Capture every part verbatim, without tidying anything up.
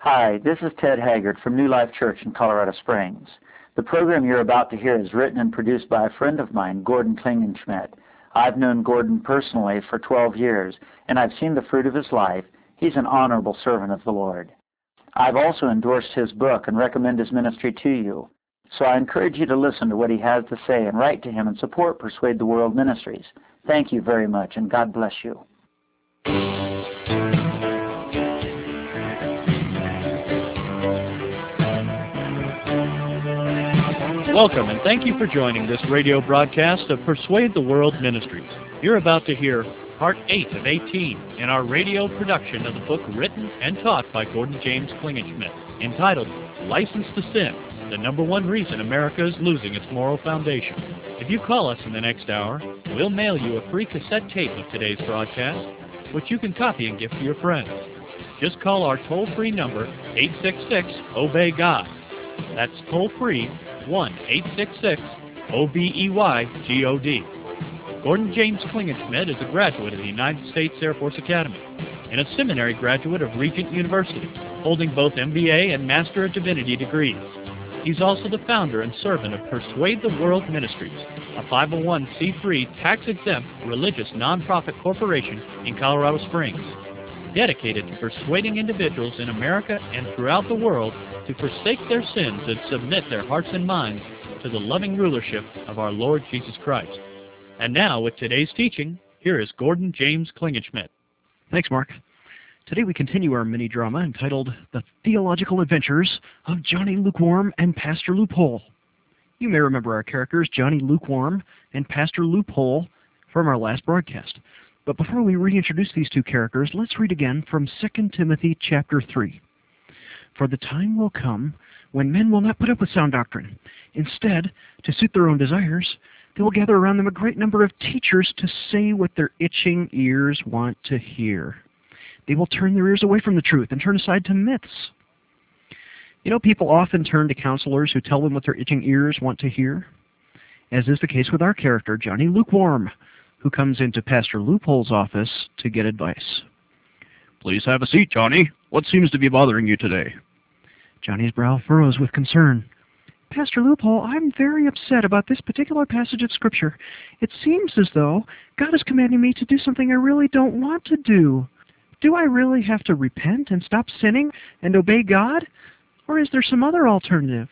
Hi, this is Ted Haggard from New Life Church in Colorado Springs. The program you're about to hear is written and produced by a friend of mine, Gordon Klingenschmidt. I've known Gordon personally for twelve years, and I've seen the fruit of his life. He's an honorable servant of the Lord. I've also endorsed his book and recommend his ministry to you. So I encourage you to listen to what he has to say and write to him and support Persuade the World Ministries. Thank you very much, and God bless you. Welcome, and thank you for joining this radio broadcast of Persuade the World Ministries. You're about to hear Part eight of eighteen in our radio production of the book written and taught by Gordon James Klingenschmidt, entitled License to Sin, the number one reason America is losing its moral foundation. If you call us in the next hour, we'll mail you a free cassette tape of today's broadcast, which you can copy and give to your friends. Just call our toll-free number, eight six six, obey God. That's toll-free, one eight six six, O B E Y G O D. Gordon James Klingenschmidt is a graduate of the United States Air Force Academy and a seminary graduate of Regent University, holding both M B A and Master of Divinity degrees. He's also the founder and servant of Persuade the World Ministries, a five oh one c three tax-exempt religious nonprofit corporation in Colorado Springs, dedicated to persuading individuals in America and throughout the world to forsake their sins and submit their hearts and minds to the loving rulership of our Lord Jesus Christ. And now, with today's teaching, here is Gordon James Klingenschmidt. Thanks, Mark. Today we continue our mini-drama entitled The Theological Adventures of Johnny Lukewarm and Pastor Loophole. You may remember our characters, Johnny Lukewarm and Pastor Loophole, from our last broadcast. But before we reintroduce these two characters, let's read again from Second Timothy chapter three. For the time will come when men will not put up with sound doctrine. Instead, to suit their own desires, they will gather around them a great number of teachers to say what their itching ears want to hear. They will turn their ears away from the truth and turn aside to myths. You know, people often turn to counselors who tell them what their itching ears want to hear, as is the case with our character, Johnny Lukewarm, who comes into Pastor Loophole's office to get advice. Please have a seat, Johnny. What seems to be bothering you today? Johnny's brow furrows with concern. Pastor Loophole, I'm very upset about this particular passage of Scripture. It seems as though God is commanding me to do something I really don't want to do. Do I really have to repent and stop sinning and obey God? Or is there some other alternative?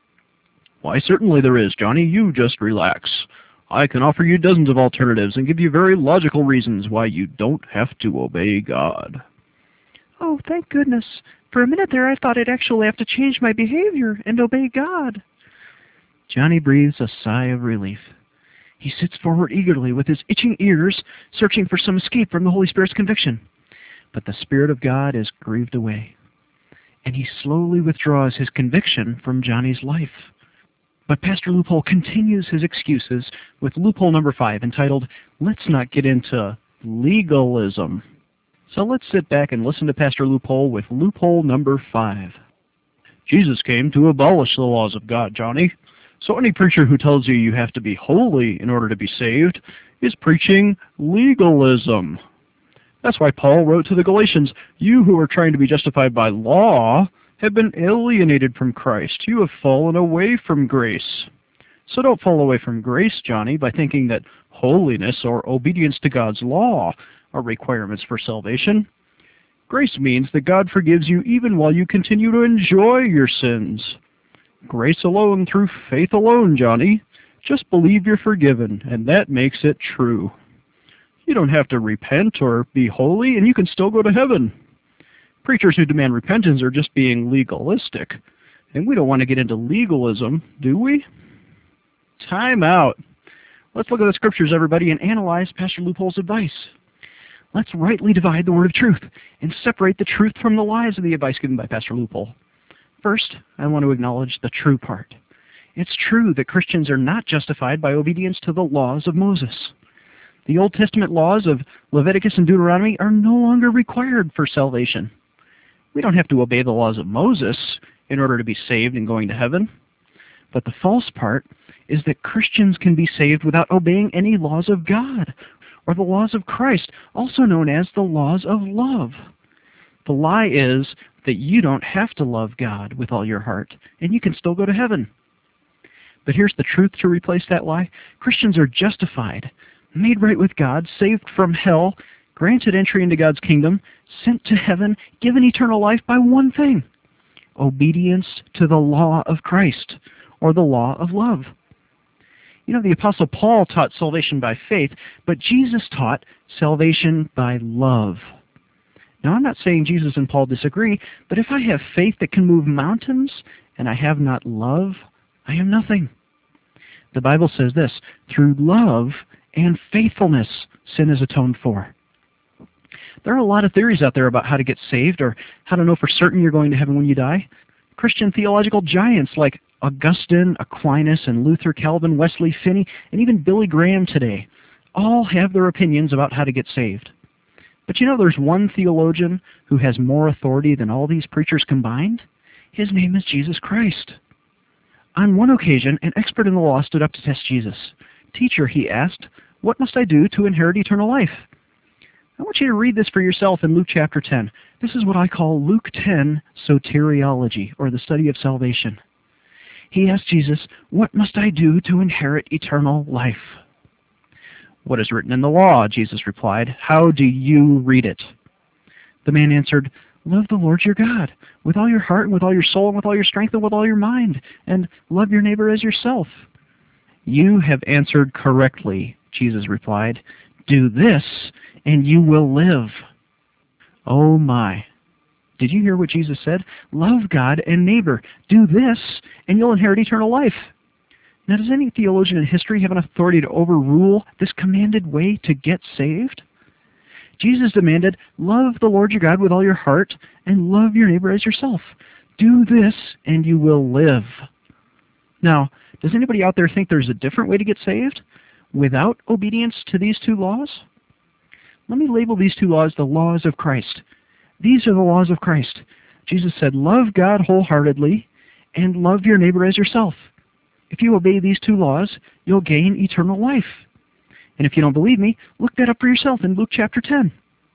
Why, certainly there is, Johnny. You just relax. I can offer you dozens of alternatives and give you very logical reasons why you don't have to obey God. Oh, thank goodness. For a minute there, I thought I'd actually have to change my behavior and obey God. Johnny breathes a sigh of relief. He sits forward eagerly with his itching ears, searching for some escape from the Holy Spirit's conviction. But the Spirit of God is grieved away, and he slowly withdraws his conviction from Johnny's life. But Pastor Loophole continues his excuses with loophole number five, entitled, Let's Not Get Into Legalism. So let's sit back and listen to Pastor Loophole with loophole number five. Jesus came to abolish the laws of God, Johnny. So any preacher who tells you you have to be holy in order to be saved is preaching legalism. That's why Paul wrote to the Galatians, You who are trying to be justified by law have been alienated from Christ. You have fallen away from grace. So don't fall away from grace, Johnny, by thinking that holiness or obedience to God's law are requirements for salvation. Grace means that God forgives you even while you continue to enjoy your sins. Grace alone through faith alone, Johnny. Just believe you're forgiven, and that makes it true. You don't have to repent or be holy, and you can still go to heaven. Preachers who demand repentance are just being legalistic, and we don't want to get into legalism, do we? Time out. Let's look at the Scriptures, everybody, and analyze Pastor Loophole's advice. Let's rightly divide the word of truth and separate the truth from the lies of the advice given by Pastor Loophole. First, I want to acknowledge the true part. It's true that Christians are not justified by obedience to the laws of Moses. The Old Testament laws of Leviticus and Deuteronomy are no longer required for salvation. We don't have to obey the laws of Moses in order to be saved and going to heaven. But the false part is that Christians can be saved without obeying any laws of God or the laws of Christ, also known as the laws of love. The lie is that you don't have to love God with all your heart, and you can still go to heaven. But here's the truth to replace that lie. Christians are justified, made right with God, saved from hell, granted entry into God's kingdom, sent to heaven, given eternal life by one thing: obedience to the law of Christ, or the law of love. You know, the Apostle Paul taught salvation by faith, but Jesus taught salvation by love. Now, I'm not saying Jesus and Paul disagree, but if I have faith that can move mountains and I have not love, I am nothing. The Bible says this: through love and faithfulness, sin is atoned for. There are a lot of theories out there about how to get saved or how to know for certain you're going to heaven when you die. Christian theological giants like Augustine, Aquinas, and Luther, Calvin, Wesley, Finney, and even Billy Graham today all have their opinions about how to get saved. But you know, there's one theologian who has more authority than all these preachers combined. His name is Jesus Christ. On one occasion, an expert in the law stood up to test Jesus. "Teacher," he asked, "what must I do to inherit eternal life?" I want you to read this for yourself in Luke chapter ten. This is what I call Luke ten soteriology, or the study of salvation. He asked Jesus, "What must I do to inherit eternal life?" "What is written in the law?" Jesus replied. "How do you read it?" The man answered, "Love the Lord your God with all your heart and with all your soul and with all your strength and with all your mind, and love your neighbor as yourself." "You have answered correctly," Jesus replied. "Do this, and you will live." Oh my. Did you hear what Jesus said? Love God and neighbor. Do this, and you'll inherit eternal life. Now, does any theologian in history have an authority to overrule this commanded way to get saved? Jesus demanded, love the Lord your God with all your heart, and love your neighbor as yourself. Do this, and you will live. Now, does anybody out there think there's a different way to get saved without obedience to these two laws? Let me label these two laws the laws of Christ. These are the laws of Christ. Jesus said, love God wholeheartedly and love your neighbor as yourself. If you obey these two laws, you'll gain eternal life. And if you don't believe me, look that up for yourself in Luke chapter ten.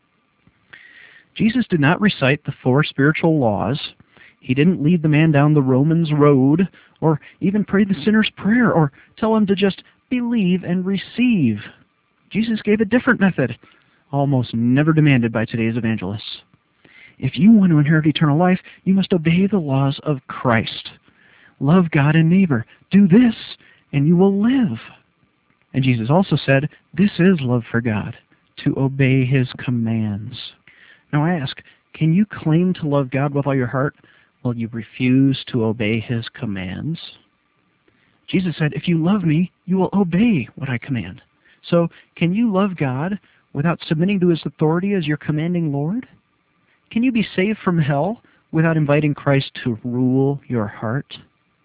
Jesus did not recite the four spiritual laws. He didn't lead the man down the Romans road, or even pray the sinner's prayer, or tell him to just believe and receive. Jesus gave a different method, almost never demanded by today's evangelists. If you want to inherit eternal life, you must obey the laws of Christ. Love God and neighbor. Do this, and you will live. And Jesus also said, this is love for God, to obey his commands. Now I ask, can you claim to love God with all your heart while you refuse to obey his commands? Jesus said, if you love me, you will obey what I command. So, can you love God without submitting to his authority as your commanding Lord? Can you be saved from hell without inviting Christ to rule your heart?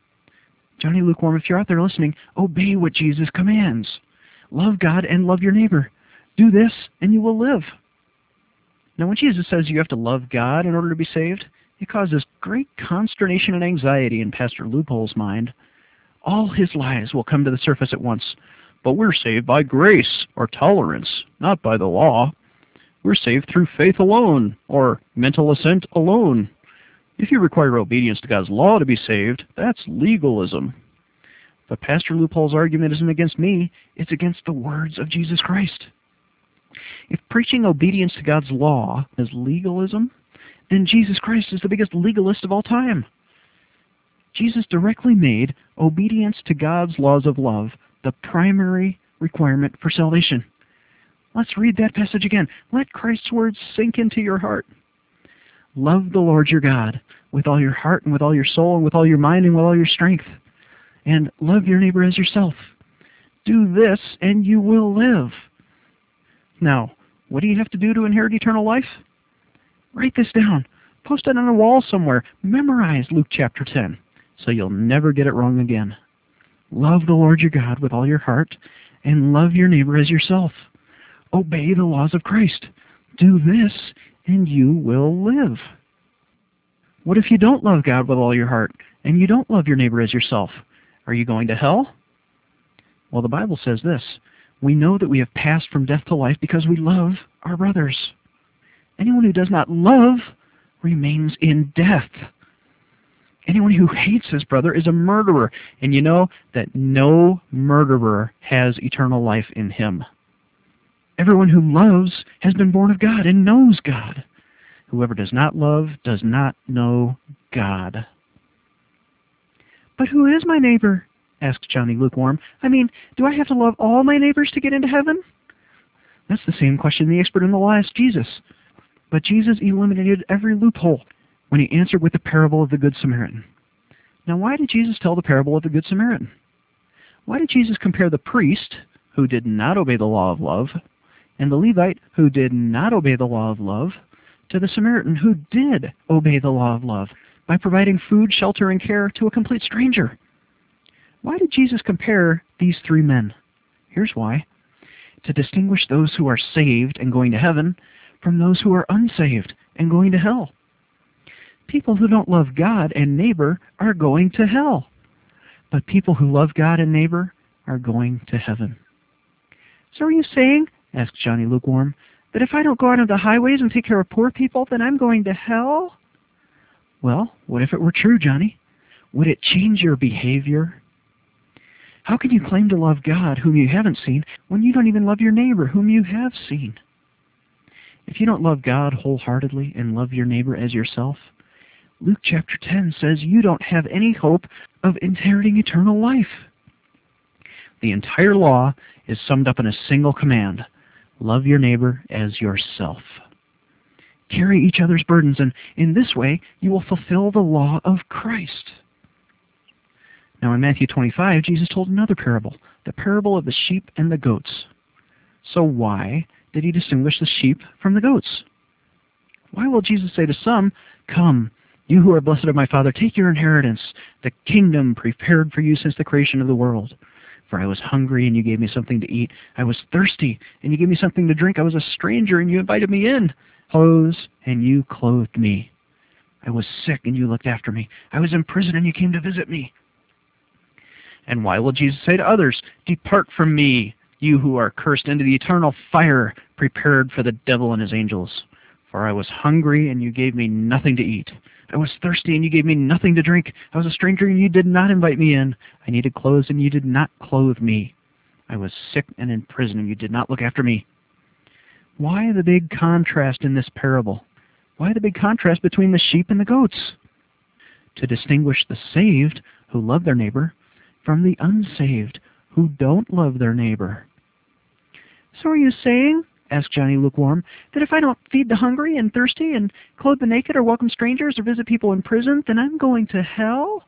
Johnny Lukewarm, if you're out there listening, obey what Jesus commands. Love God and love your neighbor. Do this, and you will live. Now, when Jesus says you have to love God in order to be saved, it causes great consternation and anxiety in Pastor Loophole's mind. All his lies will come to the surface at once. But we're saved by grace or tolerance, not by the law. We're saved through faith alone, or mental assent alone. If you require obedience to God's law to be saved, that's legalism. But Pastor Loophole's argument isn't against me, it's against the words of Jesus Christ. If preaching obedience to God's law is legalism, then Jesus Christ is the biggest legalist of all time. Jesus directly made obedience to God's laws of love the primary requirement for salvation. Let's read that passage again. Let Christ's words sink into your heart. Love the Lord your God with all your heart and with all your soul and with all your mind and with all your strength. And love your neighbor as yourself. Do this and you will live. Now, what do you have to do to inherit eternal life? Write this down. Post it on a wall somewhere. Memorize Luke chapter ten so you'll never get it wrong again. Love the Lord your God with all your heart and love your neighbor as yourself. Obey the laws of Christ. Do this and you will live. What if you don't love God with all your heart and you don't love your neighbor as yourself? Are you going to hell? Well, the Bible says this. We know that we have passed from death to life because we love our brothers. Anyone who does not love remains in death. Anyone who hates his brother is a murderer, and you know that no murderer has eternal life in him. Everyone who loves has been born of God and knows God. Whoever does not love does not know God. But who is my neighbor? Asked Johnny Lukewarm. I mean, do I have to love all my neighbors to get into heaven? That's the same question the expert in the law asked Jesus. But Jesus eliminated every loophole when he answered with the parable of the Good Samaritan. Now, why did Jesus tell the parable of the Good Samaritan? Why did Jesus compare the priest, who did not obey the law of love, and the Levite, who did not obey the law of love, to the Samaritan, who did obey the law of love by providing food, shelter, and care to a complete stranger? Why did Jesus compare these three men? Here's why. To distinguish those who are saved and going to heaven from those who are unsaved and going to hell. People who don't love God and neighbor are going to hell. But people who love God and neighbor are going to heaven. So are you saying, asked Johnny Lukewarm, that if I don't go out on the highways and take care of poor people, then I'm going to hell? Well, what if it were true, Johnny? Would it change your behavior? How can you claim to love God, whom you haven't seen, when you don't even love your neighbor, whom you have seen? If you don't love God wholeheartedly and love your neighbor as yourself, Luke chapter ten says you don't have any hope of inheriting eternal life. The entire law is summed up in a single command: love your neighbor as yourself. Carry each other's burdens, and in this way you will fulfill the law of Christ. Now in Matthew twenty-five, Jesus told another parable, the parable of the sheep and the goats. So why did he distinguish the sheep from the goats? Why will Jesus say to some, "Come, you who are blessed of my Father, take your inheritance, the kingdom prepared for you since the creation of the world? For I was hungry, and you gave me something to eat. I was thirsty, and you gave me something to drink. I was a stranger, and you invited me in. Clothes, and you clothed me. I was sick, and you looked after me. I was in prison, and you came to visit me." And why will Jesus say to others, "Depart from me, you who are cursed, into the eternal fire prepared for the devil and his angels? For I was hungry, and you gave me nothing to eat. I was thirsty, and you gave me nothing to drink. I was a stranger, and you did not invite me in. I needed clothes, and you did not clothe me. I was sick and in prison, and you did not look after me." Why the big contrast in this parable? Why the big contrast between the sheep and the goats? To distinguish the saved, who love their neighbor, from the unsaved, who don't love their neighbor. So are you saying, asked Johnny Lukewarm, that if I don't feed the hungry and thirsty and clothe the naked or welcome strangers or visit people in prison, then I'm going to hell?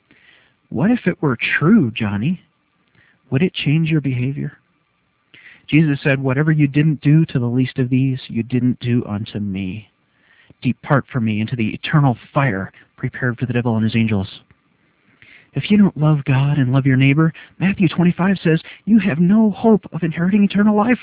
What if it were true, Johnny? Would it change your behavior? Jesus said, "Whatever you didn't do to the least of these, you didn't do unto me. Depart from me into the eternal fire prepared for the devil and his angels." If you don't love God and love your neighbor, Matthew twenty-five says you have no hope of inheriting eternal life.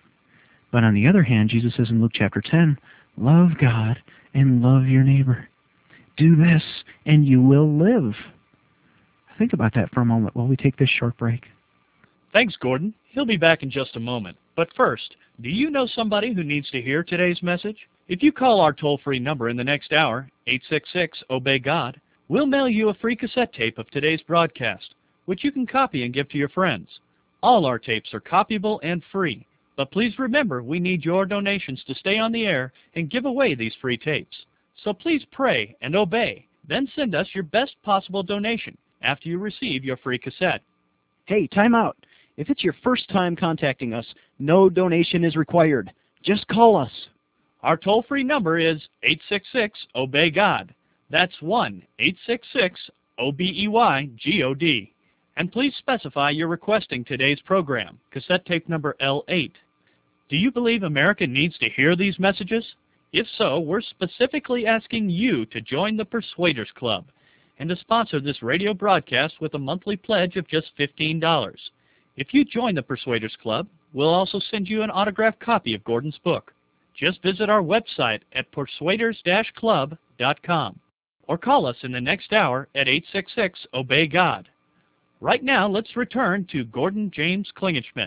But on the other hand, Jesus says in Luke chapter ten, love God and love your neighbor. Do this and you will live. Think about that for a moment while we take this short break. Thanks, Gordon. He'll be back in just a moment. But first, do you know somebody who needs to hear today's message? If you call our toll-free number in the next hour, eight six six, obey God, we'll mail you a free cassette tape of today's broadcast, which you can copy and give to your friends. All our tapes are copyable and free. But please remember, we need your donations to stay on the air and give away these free tapes. So please pray and obey. Then send us your best possible donation after you receive your free cassette. Hey, time out. If it's your first time contacting us, no donation is required. Just call us. Our toll-free number is eight six six, obey God. That's one eight six six, O B E Y G O D. And please specify you're requesting today's program, cassette tape number L eight. Do you believe America needs to hear these messages? If so, we're specifically asking you to join the Persuaders Club and to sponsor this radio broadcast with a monthly pledge of just fifteen dollars. If you join the Persuaders Club, we'll also send you an autographed copy of Gordon's book. Just visit our website at persuaders dash club dot com or call us in the next hour at eight six six, obey God. Right now, let's return to Gordon James Klingenschmitt.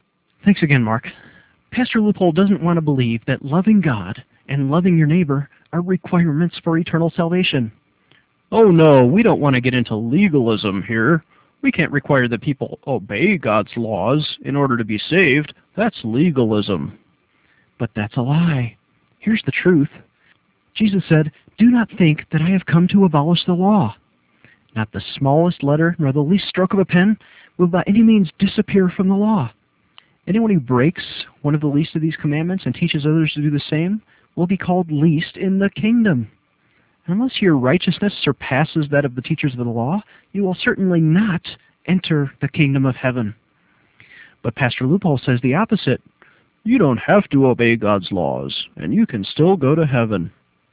Thanks again, Mark. Pastor Loophole doesn't want to believe that loving God and loving your neighbor are requirements for eternal salvation. Oh no, we don't want to get into legalism here. We can't require that people obey God's laws in order to be saved. That's legalism. But that's a lie. Here's the truth. Jesus said, "Do not think that I have come to abolish the law. Not the smallest letter nor the least stroke of a pen will by any means disappear from the law. Anyone who breaks one of the least of these commandments and teaches others to do the same will be called least in the kingdom. Unless your righteousness surpasses that of the teachers of the law, you will certainly not enter the kingdom of heaven." But Pastor Loophole says the opposite. You don't have to obey God's laws, and you can still go to heaven.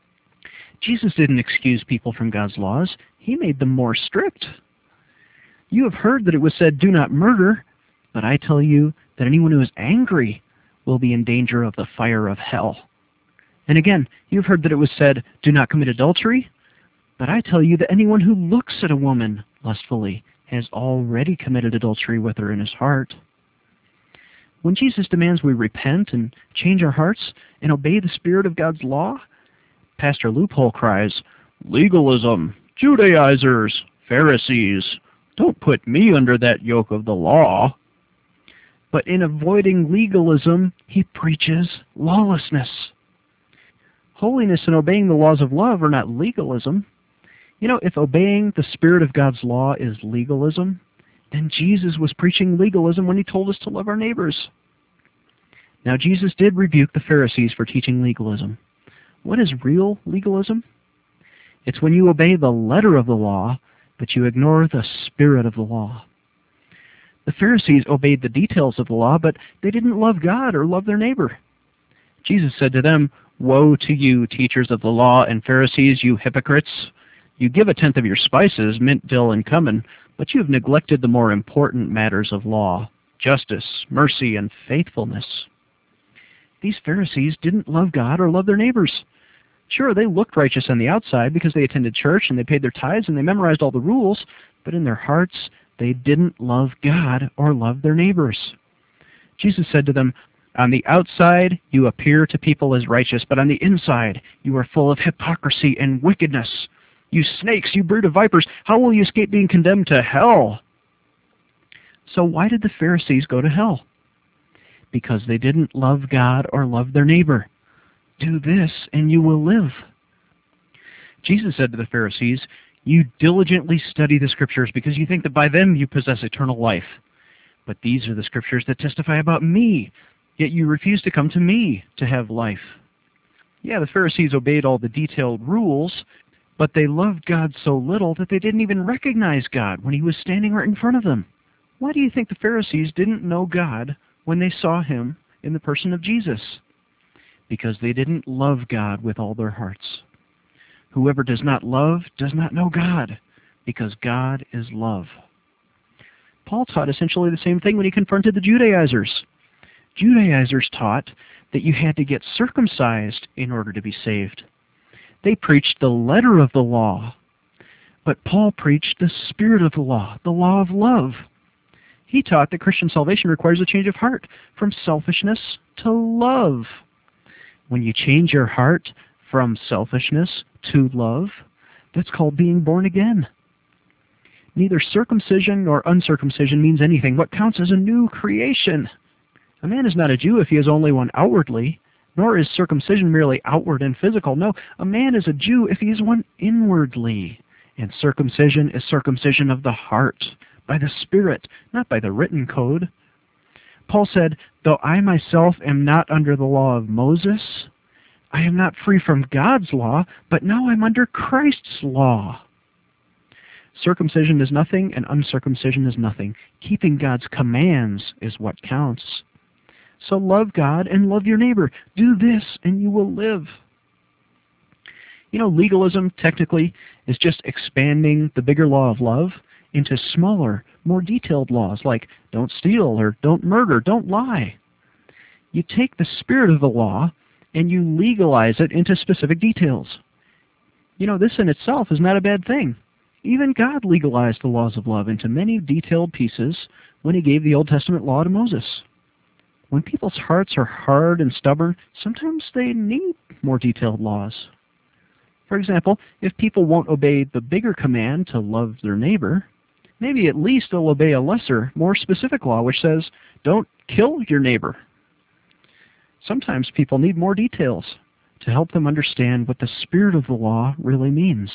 Jesus didn't excuse people from God's laws. He made them more strict. You have heard that it was said, "Do not murder," but I tell you that anyone who is angry will be in danger of the fire of hell. And again, you've heard that it was said, "Do not commit adultery," but I tell you that anyone who looks at a woman lustfully has already committed adultery with her in his heart. When Jesus demands we repent and change our hearts and obey the spirit of God's law, Pastor Loophole cries, "Legalism, Judaizers, Pharisees, don't put me under that yoke of the law." But in avoiding legalism, he preaches lawlessness. Holiness and obeying the laws of love are not legalism. You know, if obeying the spirit of God's law is legalism, then Jesus was preaching legalism when he told us to love our neighbors. Now, Jesus did rebuke the Pharisees for teaching legalism. What is real legalism? It's when you obey the letter of the law, but you ignore the spirit of the law. The Pharisees obeyed the details of the law, but they didn't love God or love their neighbor. Jesus said to them, "Woe to you, teachers of the law and Pharisees, you hypocrites! You give a tenth of your spices, mint, dill, and cumin, but you have neglected the more important matters of law, justice, mercy, and faithfulness." These Pharisees didn't love God or love their neighbors. Sure, they looked righteous on the outside because they attended church and they paid their tithes and they memorized all the rules, but in their hearts, they didn't love God or love their neighbors. Jesus said to them, "On the outside, you appear to people as righteous, but on the inside, you are full of hypocrisy and wickedness. You snakes, you brood of vipers, how will you escape being condemned to hell?" So why did the Pharisees go to hell? Because they didn't love God or love their neighbor. Do this and you will live. Jesus said to the Pharisees, "You diligently study the Scriptures because you think that by them you possess eternal life. But these are the Scriptures that testify about me, yet you refuse to come to me to have life." Yeah, the Pharisees obeyed all the detailed rules, but they loved God so little that they didn't even recognize God when he was standing right in front of them. Why do you think the Pharisees didn't know God when they saw him in the person of Jesus? Because they didn't love God with all their hearts. Whoever does not love does not know God, because God is love. Paul taught essentially the same thing when he confronted the Judaizers. Judaizers taught that you had to get circumcised in order to be saved. They preached the letter of the law, but Paul preached the spirit of the law, the law of love. He taught that Christian salvation requires a change of heart from selfishness to love. When you change your heart from selfishness to love, that's called being born again. Neither circumcision nor uncircumcision means anything. What counts is a new creation. A man is not a Jew if he is only one outwardly, nor is circumcision merely outward and physical. No, a man is a Jew if he is one inwardly. And circumcision is circumcision of the heart, by the Spirit, not by the written code. Paul said, "Though I myself am not under the law of Moses, I am not free from God's law, but now I'm under Christ's law." Circumcision is nothing, and uncircumcision is nothing. Keeping God's commands is what counts. So love God and love your neighbor. Do this and you will live. You know, legalism technically is just expanding the bigger law of love into smaller, more detailed laws like don't steal or don't murder, don't lie. You take the spirit of the law and you legalize it into specific details. You know, this in itself is not a bad thing. Even God legalized the laws of love into many detailed pieces when he gave the Old Testament law to Moses. When people's hearts are hard and stubborn, sometimes they need more detailed laws. For example, if people won't obey the bigger command to love their neighbor, maybe at least they'll obey a lesser, more specific law which says, don't kill your neighbor. Sometimes people need more details to help them understand what the spirit of the law really means.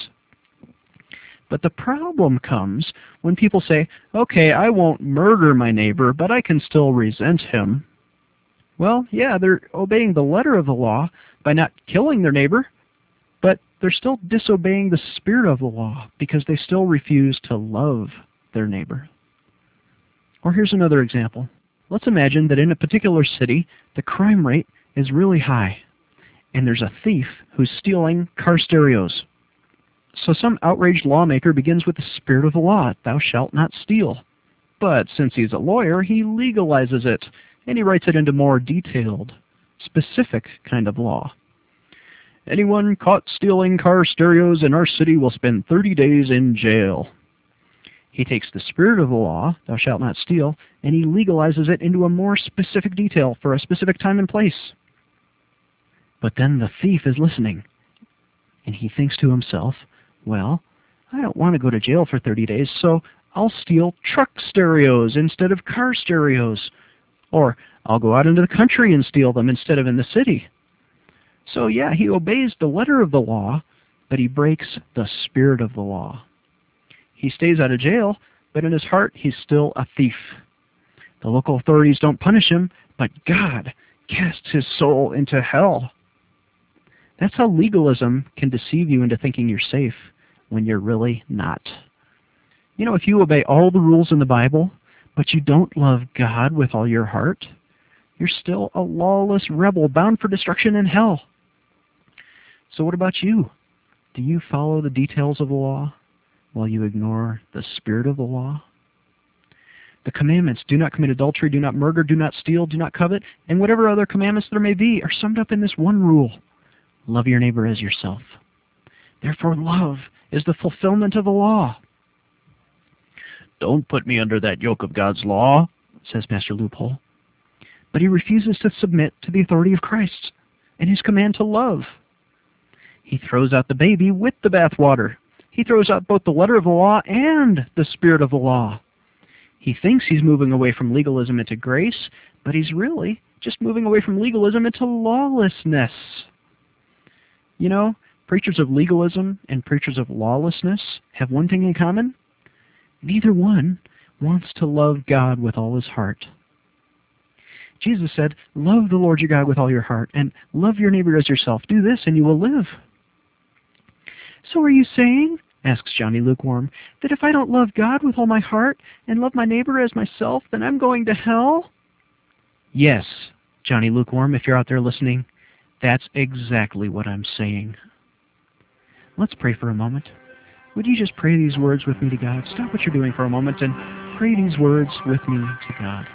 But the problem comes when people say, okay, I won't murder my neighbor, but I can still resent him. Well, yeah, they're obeying the letter of the law by not killing their neighbor, but they're still disobeying the spirit of the law because they still refuse to love their neighbor. Or here's another example. Let's imagine that in a particular city, the crime rate is really high, and there's a thief who's stealing car stereos. So some outraged lawmaker begins with the spirit of the law, thou shalt not steal. But since he's a lawyer, he legalizes it, and he writes it into more detailed, specific kind of law. Anyone caught stealing car stereos in our city will spend thirty days in jail. He takes the spirit of the law, thou shalt not steal, and he legalizes it into a more specific detail for a specific time and place. But then the thief is listening, and he thinks to himself, well, I don't want to go to jail for thirty days, so I'll steal truck stereos instead of car stereos. Or I'll go out into the country and steal them instead of in the city. So yeah, he obeys the letter of the law, but he breaks the spirit of the law. He stays out of jail, but in his heart he's still a thief. The local authorities don't punish him, but God casts his soul into hell. That's how legalism can deceive you into thinking you're safe when you're really not. You know, if you obey all the rules in the Bible, but you don't love God with all your heart, you're still a lawless rebel bound for destruction in hell. So what about you? Do you follow the details of the law while you ignore the spirit of the law? The commandments, do not commit adultery, do not murder, do not steal, do not covet, and whatever other commandments there may be are summed up in this one rule. Love your neighbor as yourself. Therefore, love is the fulfillment of the law. Don't put me under that yoke of God's law, says Pastor Loophole. But he refuses to submit to the authority of Christ and his command to love. He throws out the baby with the bathwater. He throws out both the letter of the law and the spirit of the law. He thinks he's moving away from legalism into grace, but he's really just moving away from legalism into lawlessness. You know, preachers of legalism and preachers of lawlessness have one thing in common. Neither one wants to love God with all his heart. Jesus said, love the Lord your God with all your heart, and love your neighbor as yourself. Do this, and you will live. So are you saying, asks Johnny Lukewarm, that if I don't love God with all my heart and love my neighbor as myself, then I'm going to hell? Yes, Johnny Lukewarm, if you're out there listening, that's exactly what I'm saying. Let's pray for a moment. Would you just pray these words with me to God? Stop what you're doing for a moment and pray these words with me to God.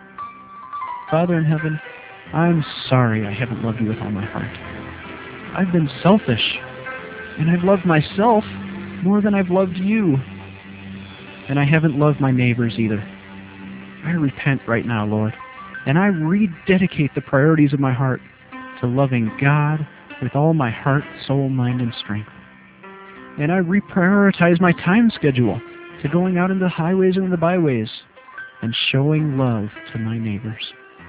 Father in heaven, I'm sorry I haven't loved you with all my heart. I've been selfish, and I've loved myself more than I've loved you. And I haven't loved my neighbors either. I repent right now, Lord, and I rededicate the priorities of my heart to loving God with all my heart, soul, mind, and strength. And I reprioritize my time schedule to going out into the highways and the byways and showing love to my neighbors.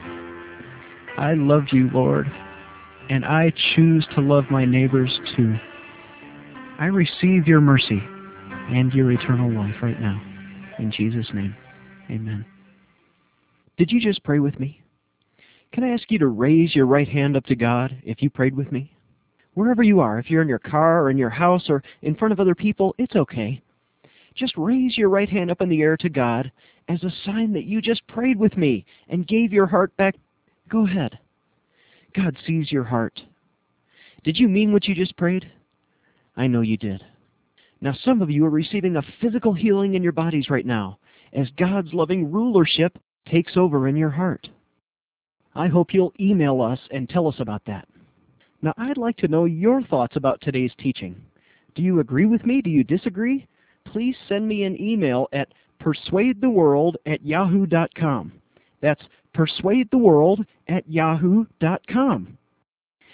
I love you, Lord, and I choose to love my neighbors too. I receive your mercy and your eternal life right now. In Jesus' name, amen. Did you just pray with me? Can I ask you to raise your right hand up to God if you prayed with me? Wherever you are, if you're in your car or in your house or in front of other people, it's okay. Just raise your right hand up in the air to God as a sign that you just prayed with me and gave your heart back. Go ahead. God sees your heart. Did you mean what you just prayed? I know you did. Now some of you are receiving a physical healing in your bodies right now as God's loving rulership takes over in your heart. I hope you'll email us and tell us about that. Now I'd like to know your thoughts about today's teaching. Do you agree with me? Do you disagree? Please send me an email at persuade the world at yahoo dot com. That's persuade the world at yahoo dot com.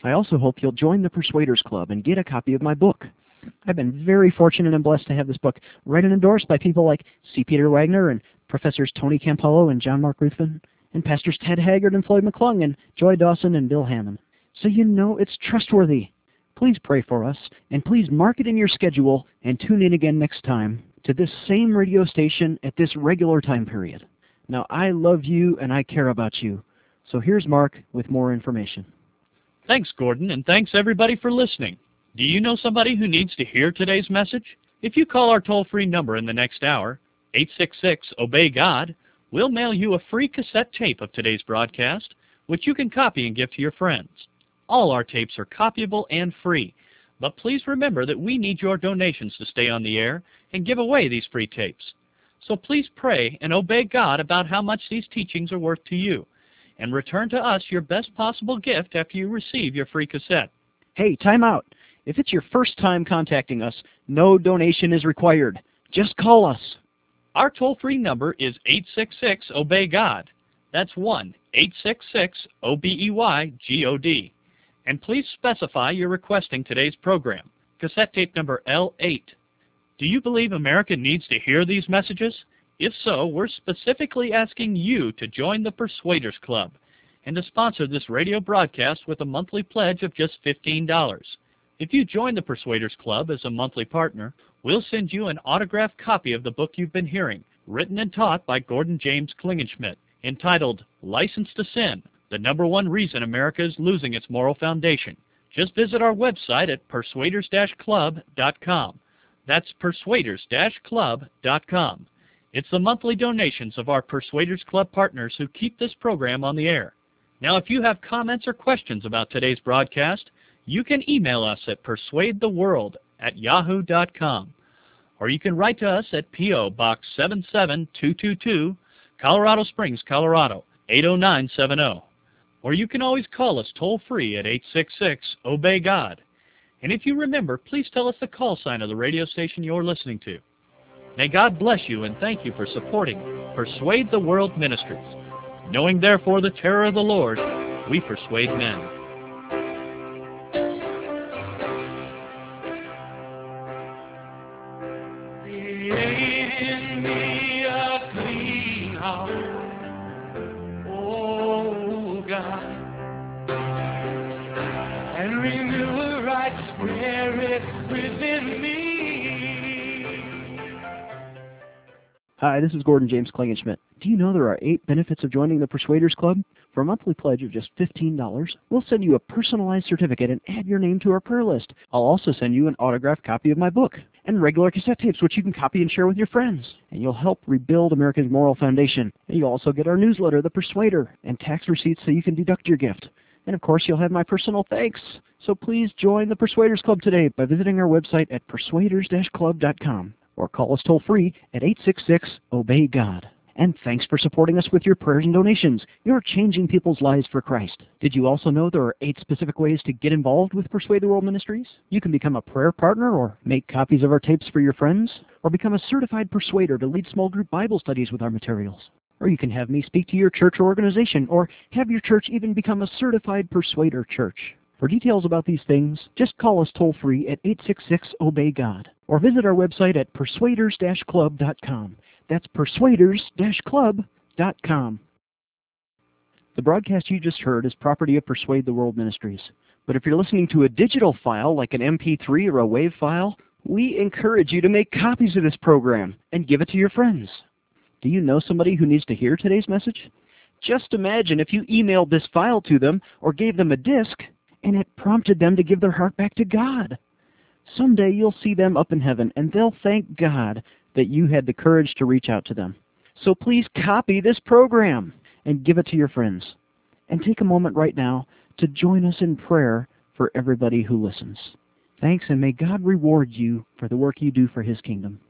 I also hope you'll join the Persuaders Club and get a copy of my book. I've been very fortunate and blessed to have this book read and endorsed by people like C. Peter Wagner and Professors Tony Campolo and John Mark Ruthven, and Pastors Ted Haggard and Floyd McClung and Joy Dawson and Bill Hammond. So you know it's trustworthy. Please pray for us, and please mark it in your schedule and tune in again next time to this same radio station at this regular time period. Now, I love you and I care about you. So here's Mark with more information. Thanks, Gordon, and thanks everybody for listening. Do you know somebody who needs to hear today's message? If you call our toll-free number in the next hour, eight six six, obey God, we'll mail you a free cassette tape of today's broadcast, which you can copy and give to your friends. All our tapes are copyable and free, but please remember that we need your donations to stay on the air and give away these free tapes. So please pray and obey God about how much these teachings are worth to you, and return to us your best possible gift after you receive your free cassette. Hey, time out. If it's your first time contacting us, no donation is required. Just call us. Our toll-free number is eight six six, obey God. That's one eight six six, O B E Y G O D. And please specify you're requesting today's program, cassette tape number L eight. Do you believe America needs to hear these messages? If so, we're specifically asking you to join the Persuaders Club and to sponsor this radio broadcast with a monthly pledge of just fifteen dollars. If you join the Persuaders Club as a monthly partner, we'll send you an autographed copy of the book you've been hearing, written and taught by Gordon James Klingenschmitt, entitled License to Sin, the number one reason America is losing its moral foundation. Just visit our website at persuaders dash club dot com. That's persuaders dash club dot com. It's the monthly donations of our Persuaders Club partners who keep this program on the air. Now, if you have comments or questions about today's broadcast, you can email us at persuade the world at yahoo dot com. Or you can write to us at P O Box seven seven two two two, Colorado Springs, Colorado, eight oh nine seven oh. Or you can always call us toll-free at eight six six, obey God. And if you remember, please tell us the call sign of the radio station you're listening to. May God bless you, and thank you for supporting Persuade the World Ministries. Knowing therefore the terror of the Lord, we persuade men. Create in me a clean heart, oh God, and renew a right spirit within me. Hi, this is Gordon James Klingenschmitt. Do you know there are eight benefits of joining the Persuaders Club? For a monthly pledge of just fifteen dollars, we'll send you a personalized certificate and add your name to our prayer list. I'll also send you an autographed copy of my book and regular cassette tapes, which you can copy and share with your friends. And you'll help rebuild America's moral foundation. And you'll also get our newsletter, The Persuader, and tax receipts so you can deduct your gift. And of course, you'll have my personal thanks. So please join the Persuaders Club today by visiting our website at persuaders dash club dot com or call us toll-free at eight six six, obey God. And thanks for supporting us with your prayers and donations. You're changing people's lives for Christ. Did you also know there are eight specific ways to get involved with Persuade the World Ministries? You can become a prayer partner or make copies of our tapes for your friends, or become a certified persuader to lead small group Bible studies with our materials. Or you can have me speak to your church or organization, or have your church even become a certified persuader church. For details about these things, just call us toll-free at eight six six, obey God, or visit our website at persuaders dash club dot com. That's persuaders dash club dot com. The broadcast you just heard is property of Persuade the World Ministries. But if you're listening to a digital file like an M P three or a WAV file, we encourage you to make copies of this program and give it to your friends. Do you know somebody who needs to hear today's message? Just imagine if you emailed this file to them or gave them a disc and it prompted them to give their heart back to God. Someday you'll see them up in heaven and they'll thank God that you had the courage to reach out to them. So please copy this program and give it to your friends. And take a moment right now to join us in prayer for everybody who listens. Thanks, and may God reward you for the work you do for His kingdom.